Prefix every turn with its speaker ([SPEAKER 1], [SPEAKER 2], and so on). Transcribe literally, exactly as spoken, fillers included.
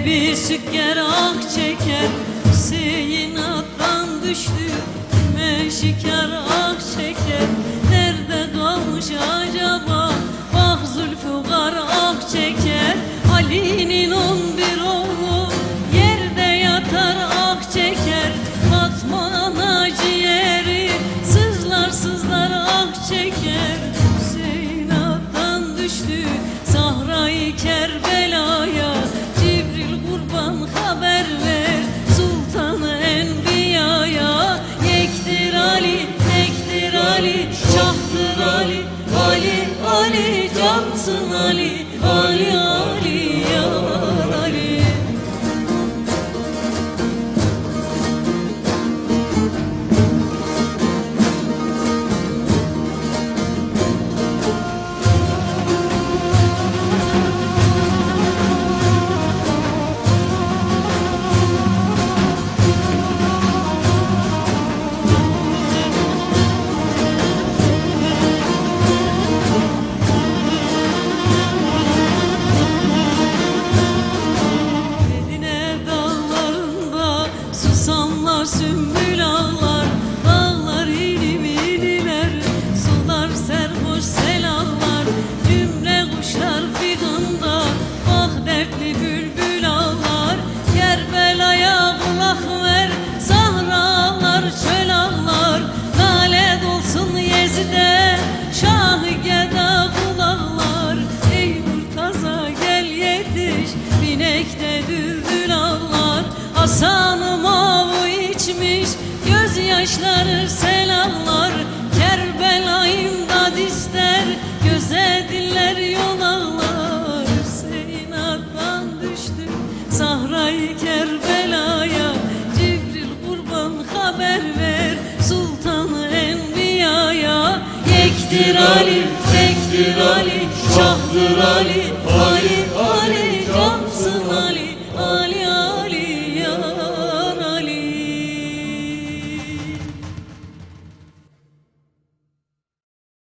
[SPEAKER 1] bir sükker ak çeker. Hüseyin attan düştü meşikar ak çeker. Nerede kalmış acaba? Bak Zülfüqar ak çeker. Ali'nin on bir oğlu yerde yatar ak çeker. Fatma ana ciğeri sızlar sızlar ak çeker. Hüseyin attan düştü Sahra-i Kerbela'ya. Cibril kurban haber ver Sultan-ı Enbiya'ya. Yektir Ali, tektir Ali, şahtır Ali, Ali, Ali, cansın Ali, Ali, Ali, ya Ali. Susamlar sümbül ağlar, dağlar ilim ililer, sular serhoş sel ağlar, cümle kuşlar figanda, bak dertli bülbül ağlar. Kerbela'ya kulak ver, Sahra ağlar, çöl ağlar, nalet olsun Yezid'e, Şah-ı Geda kulaklar. Ey Murtaza gel yetiş, binekte düldül ağlar, Hasan-ı Mavu içmiş gözyaşları sel ağlar. Kerbela imdad ister, göze diller yol ağlar. Hüseyin attan düştü Sahra-i Kerbela'ya. Cibril kurban haber ver Sultan-ı Enbiya'ya. Yektir Ali, tektir Ali, şahtır Ali, Ali, Ali.